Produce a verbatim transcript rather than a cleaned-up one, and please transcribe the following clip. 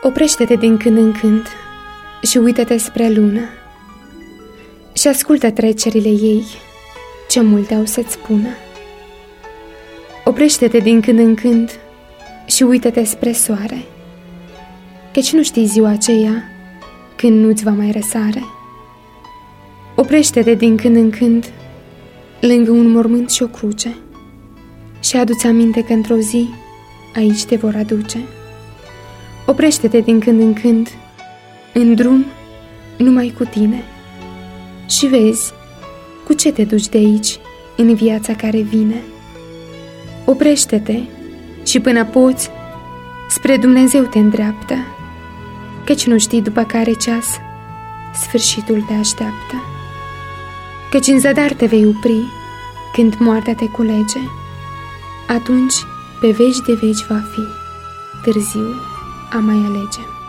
Oprește-te din când în când și uită-te spre lună și ascultă trecerile ei, ce multe au să-ți spună. Oprește-te din când în când și uită-te spre soare, căci nu știi ziua aceea când nu-ți va mai răsare. Oprește-te din când în când lângă un mormânt și o cruce și adu-ți aminte că într-o zi aici te vor aduce. Oprește-te din când în când în drum numai cu tine și vezi cu ce te duci de aici în viața care vine. Oprește-te și până poți spre Dumnezeu te îndreaptă, căci nu știi după care ceas sfârșitul te așteaptă. Căci în zadar te vei opri când moartea te culege, atunci pe veci de veci va fi târziu a mai alege.